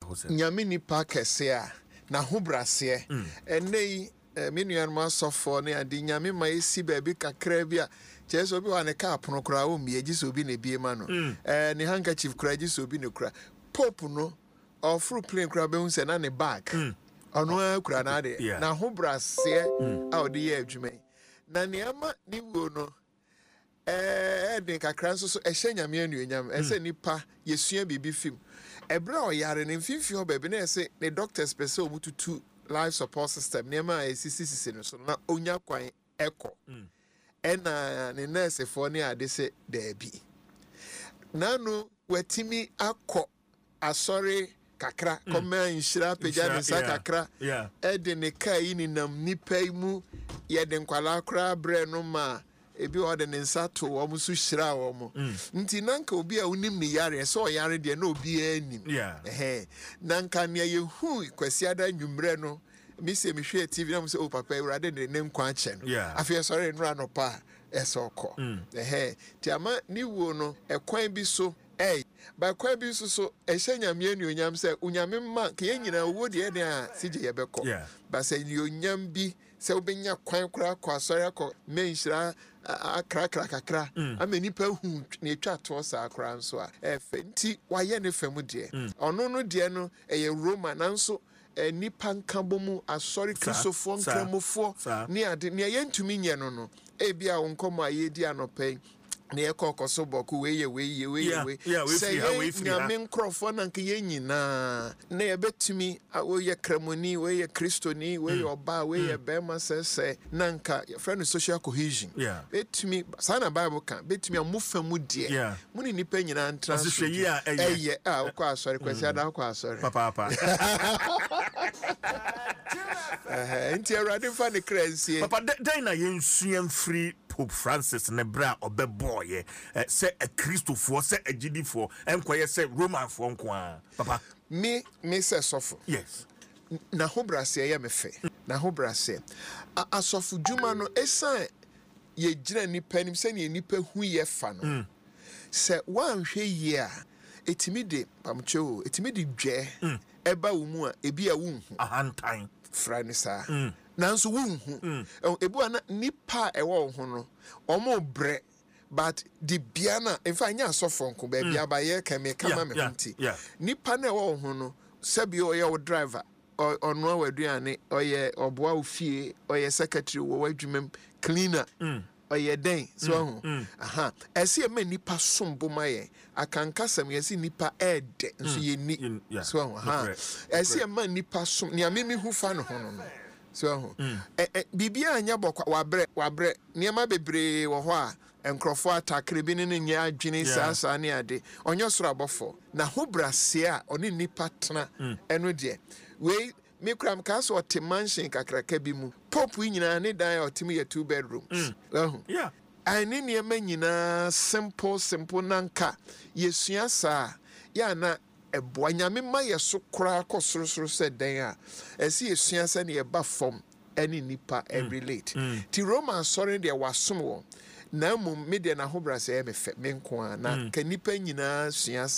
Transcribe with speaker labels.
Speaker 1: nyame nipa kese na ho brase enei menuan ma sofo ne ade nyame ma esi ba bi kakra bi a cheso obi wa ne ka apono kra o mi egi so obi ne bie ma no ne handkerchief kra egi so obi ne kra pope no ofru plane kra be hu se na ne bag ono kra na de na ho brase a odi ye adwuma na ne ama ni wo no de kakra nso so ehye nyame anuonyam ese nipa yesua bibi film ebra o yare ne mfimfi ho baabi na ese ne doctors pese omututu life support system nema esisi no so na onya kwan eko ena ne nurse for ne ade se daabi nanu watimi akọ asori kakra koma nhyira pagya ne sa kakra de ne kai ni nam nipa mu ye de nkwala akra bre no ma ebi ode ne nsa to wo mu so hyira wo mu nti nanka obi a unim ne yare so yare de na obi anim nanka ne yehu kwasiada nwumre no mi se mi hwe TV na mo se o papa urade ne nkwa ache no afia sori nra no pa esoko ti ama ni wo no ekwan bi so ba kwa bi so ehye nyame anuonyam se unyame ma ke nyina wo de de a sije ye beko ba se anuonyam bi se obenya kwan kura kwa asori akọ menhira akra kakra amani pa hu ne twa to sa akra nso a efe nti waye ne fam de ono no de no eye Roma nanso nipa nkabomu asori kristofo nkramofo ne ade ne ye ntumi nye no ebia wonkomo ayedi anopai ne ekokoso boku weye say nyame nkrofo na nke ye nyina na ye betumi woye kramoni weye kristoni weye oba weye bema sese na nka friend social cohesion betumi sana bible kan betumi amufamu de muni nipa nyina ntrans eye okọ asori kwesi ada okọ asori
Speaker 2: papa
Speaker 1: nti awrade fa ne kransie
Speaker 2: papa dai na yensuam free Pope Francis ne bra obeboye se a Christopher se a GD4 enkoye se Roman for nko papa
Speaker 1: me se sofo
Speaker 2: yes
Speaker 1: na ho brase ye me fe na ho brase asofo djuma no esan ye gira nipa nim se ne nipa hu ye fa no se wanhwe ye a etimi de pamcho etimi de dwe eba wo mu a ebi a wunhu
Speaker 2: ahantan
Speaker 1: franisa nanso wunhu ebu ana nipa ewo ho no omo bre but the biana in fact nya asofo nko ba bia ba ye kame kama me hunti nipa na ewo ho no sabi o ye wo driver ono waduane oye oboa ofie oye secretary wo wadwumem cleaner oye den so ho ese me nipa sombo maye akankasam yesi nipa ede nso ye ni so ho ese me nipa som ni amemi hu fa no ho no so bibia anya bokwa wabre niema bebre wo ho a enkrofo atakre bi ne nya adwene sasa ne ade onyo soro abofo na ho brase a oni nipa tena eno de we me kram ka so te mansion kakraka bi mu popu nyina ne dan otimi ye 2 bedrooms ani niema nyina simple nanka yesua sa ya na eboa nyame ma yeso kra kosoro se den a esi yesua se ne ba fom ani nipa relate ti Roman sorry de wasom wo na mum media na ho brase e me nko na ka nipa nyina sua